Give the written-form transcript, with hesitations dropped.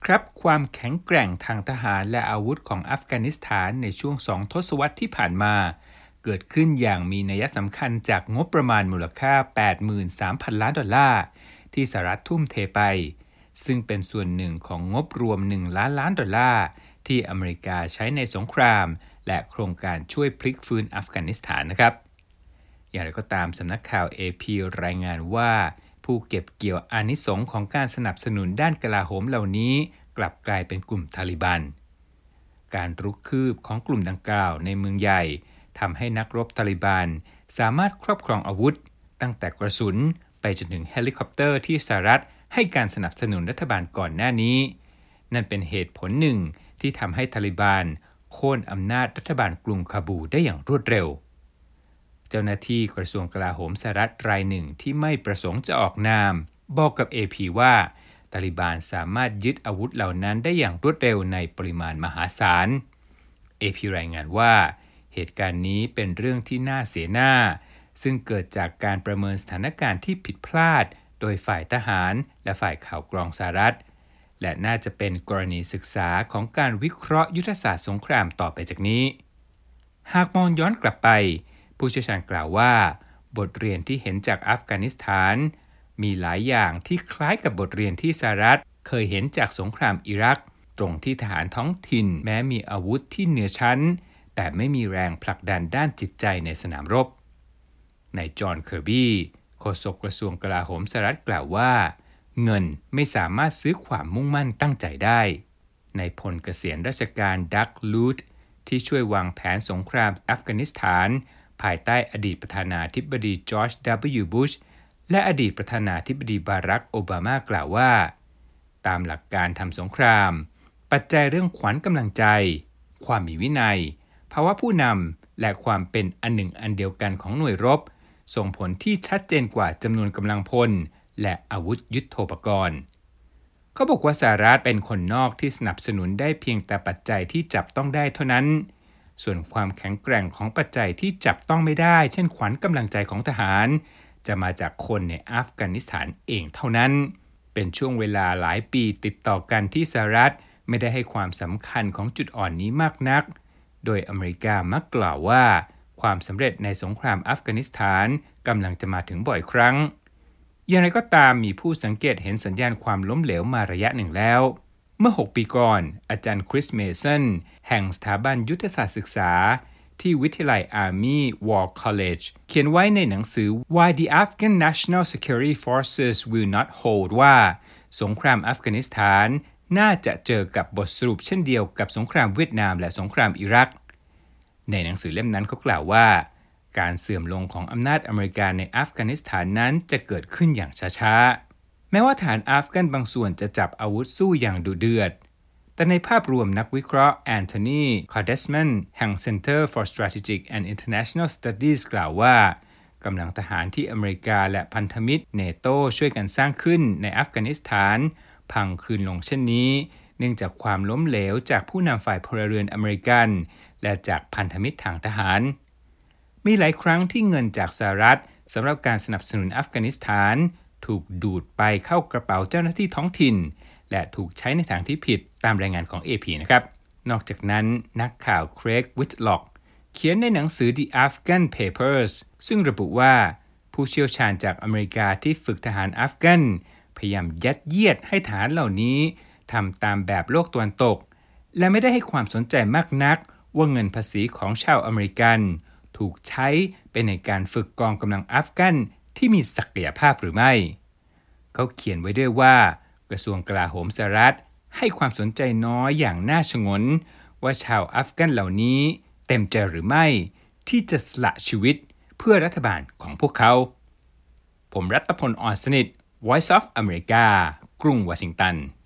ครับความแข็งแกร่งทางทหารและอาวุธของอัฟกานิสถานในช่วง2 ทศวรรษที่ผ่านมาเกิดขึ้นอย่างมีนัยสำคัญจากงบประมาณมูลค่า 83,000 ล้านดอลลาร์ที่สหรัฐทุ่มเทไปซึ่งเป็นส่วนหนึ่งของงบรวม1 ล้านล้านดอลลาร์ที่อเมริกาใช้ในสงครามและโครงการช่วยพลิกฟื้นอัฟกานิสถานนะครับอย่างไรก็ตามสำนักข่าว AP รายงานว่าผู้เก็บเกี่ยวอานิสงส์ของการสนับสนุนด้านกลาโหมเหล่านี้กลับกลายเป็นกลุ่มทาลิบันการรุกคืบของกลุ่มดังกล่าวในเมืองใหญ่ทำให้นักรบตาลิบันสามารถครอบครองอาวุธตั้งแต่กระสุนไปจนถึงเฮลิคอปเตอร์ที่สหรัฐให้การสนับสนุนรัฐบาลก่อนหน้านี้นั่นเป็นเหตุผลหนึ่งที่ทำให้ตาลิบันโค่นอำนาจรัฐบาลกรุงคาบูได้อย่างรวดเร็วเจ้าหน้าที่กระทรวงกลาโหมสหรัฐรายหนึ่งที่ไม่ประสงค์จะออกนามบอกกับ AP ว่าตาลิบันสามารถยึดอาวุธเหล่านั้นได้อย่างรวดเร็วในปริมาณมหาศาล AP รายงานว่าเหตุการณ์นี้เป็นเรื่องที่น่าเสียหน้าซึ่งเกิดจากการประเมินสถานการณ์ที่ผิดพลาดโดยฝ่ายทหารและฝ่ายข่าวกรองสหรัฐและน่าจะเป็นกรณีศึกษาของการวิเคราะห์ยุทธศาสตร์สงครามต่อไปจากนี้หากมองย้อนกลับไปผู้เชี่ยวชาญกล่าวว่าบทเรียนที่เห็นจากอัฟกานิสถานมีหลายอย่างที่คล้ายกับบทเรียนที่สหรัฐเคยเห็นจากสงครามอิรักตรงที่ทหารท้องถิ่นแม้มีอาวุธที่เหนือชั้นแต่ไม่มีแรงผลักดันด้านจิตใจในสนามรบนายจอห์นเคอร์บี้โฆษกกระทรวงกลาโหมสหรัฐกล่าวว่าเงินไม่สามารถซื้อความมุ่งมั่นตั้งใจได้นายพลเกษียณราชการดักลูดที่ช่วยวางแผนสงครามอัฟกานิสถานภายใต้อดีตประธานาธิบดีจอร์จ W. บุชและอดีตประธานาธิบดีบารักโอบามากล่าวว่าตามหลักการทำสงครามปัจจัยเรื่องขวัญกำลังใจความมีวินัยภาวะผู้นำและความเป็นอันหนึ่งอันเดียวกันของหน่วยรบส่งผลที่ชัดเจนกว่าจำนวนกำลังพลและอาวุธยุทโธปกรณ์เขาบอกว่าสหรัฐเป็นคนนอกที่สนับสนุนได้เพียงแต่ปัจจัยที่จับต้องได้เท่านั้นส่วนความแข็งแกร่งของปัจจัยที่จับต้องไม่ได้เช่นขวัญกำลังใจของทหารจะมาจากคนในอัฟกานิสถานเองเท่านั้นเป็นช่วงเวลาหลายปีติดต่อกันที่สหรัฐไม่ได้ให้ความสำคัญของจุดอ่อนนี้มากนักโดยอเมริกามักกล่าวว่าความสำเร็จในสงครามอัฟกานิสถานกำลังจะมาถึงบ่อยครั้งอย่างไรก็ตามมีผู้สังเกตเห็นสัญญาณความล้มเหลวมาระยะหนึ่งแล้วเมื่อ6 ปีก่อนอาจารย์คริสเมสันแห่งสถาบันยุทธศาสตร์ศึกษาที่วิทยาลัย Army War College เขียนไว้ในหนังสือ Why the Afghan National Security Forces Will Not Hold ว่าสงครามอัฟกานิสถานน่าจะเจอกับบทสรุปเช่นเดียวกับสงครามเวียดนามและสงครามอิรักในหนังสือเล่มนั้นเขากล่าวว่าการเสื่อมลงของอำนาจอเมริกาในอัฟกานิสถานนั้นจะเกิดขึ้นอย่างช้าๆแม้ว่าฐานอัฟกันบางส่วนจะจับอาวุธสู้อย่างดุเดือดแต่ในภาพรวมนักวิเคราะห์แอนโทนีคาร์เดสแมนแห่ง Center for Strategic and International Studies กล่าวว่ากำลังทหารที่อเมริกาและพันธมิตรเนโตช่วยกันสร้างขึ้นในอัฟกานิสถานพังคลืนลงเช่นนี้เนื่องจากความล้มเหลวจากผู้นำฝ่ายพลเรือนอเมริกันและจากพันธมิตรทางทหารมีหลายครั้งที่เงินจากสหรัฐสำหรับการสนับสนุนอัฟกานิสถานถูกดูดไปเข้ากระเป๋าเจ้าหน้าที่ท้องถิ่นและถูกใช้ในทางที่ผิดตามรายงานของ AP นะครับนอกจากนั้นนักข่าวเครกวิทล็อกเขียนในหนังสือ The Afghan Papers ซึ่งระบุว่าผู้เชี่ยวชาญจากอเมริกาที่ฝึกทหารอัฟกันพยายามยัดเยียดให้ทหารเหล่านี้ทำตามแบบโลกตะวันตกและไม่ได้ให้ความสนใจมากนักว่าเงินภาษีของชาวอเมริกันถูกใช้ไปในการฝึกกองกำลังอัฟกันที่มีศักยภาพหรือไม่เขาเขียนไว้ด้วยว่ากระทรวงกลาโหมสหรัฐให้ความสนใจน้อยอย่างน่าชงนว่าชาวอัฟกันเหล่านี้เต็มใจหรือไม่ที่จะสละชีวิตเพื่อรัฐบาลของพวกเขาผมรัตพล อ่อนสนิท Voice of America กรุงวอชิงตัน